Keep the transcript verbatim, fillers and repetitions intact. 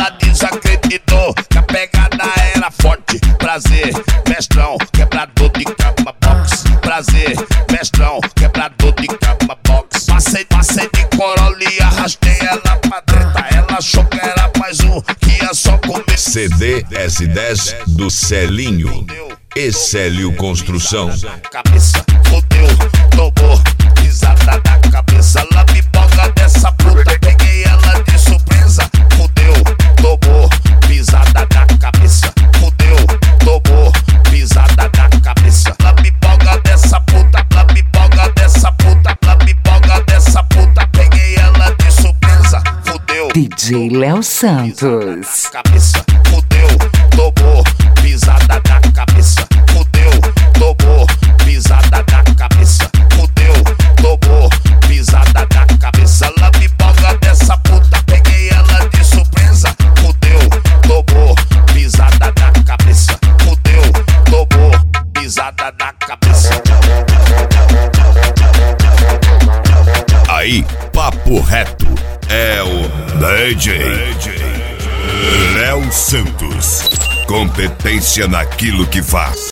ela desacreditou que a pegada era forte. Prazer, mestrão, quebrador de cama box. Prazer, mestrão, quebrador de cama box. Passei, passei de Corolla e arrastei ela pra treta. Ela achou que era mais um, que ia só comer. C D S dez do Celinho e Célio Construção. Cabeça, fodeu, tomou risada da cabeça. Lambiboga dessa puta, peguei ela de surpresa. Fodeu, tomou pisada da cabeça. Fodeu, tomou pisada da cabeça. Lambiboga dessa puta, lambiboga dessa puta, lambiboga dessa puta, peguei ela de surpresa. Fodeu, D J Léo Santos. Cabeça, fodeu, tomou pisada da cabeça. Fodeu, tomou pisada da cabeça. Fodeu, tomou pisada da cabeça. Lambiboga dessa puta, peguei ela de surpresa. Fodeu, tomou pisada da cabeça. Fodeu, tomou pisada da cabeça. Aí, papo reto, é o D J Léo Santos. Competência naquilo que faz.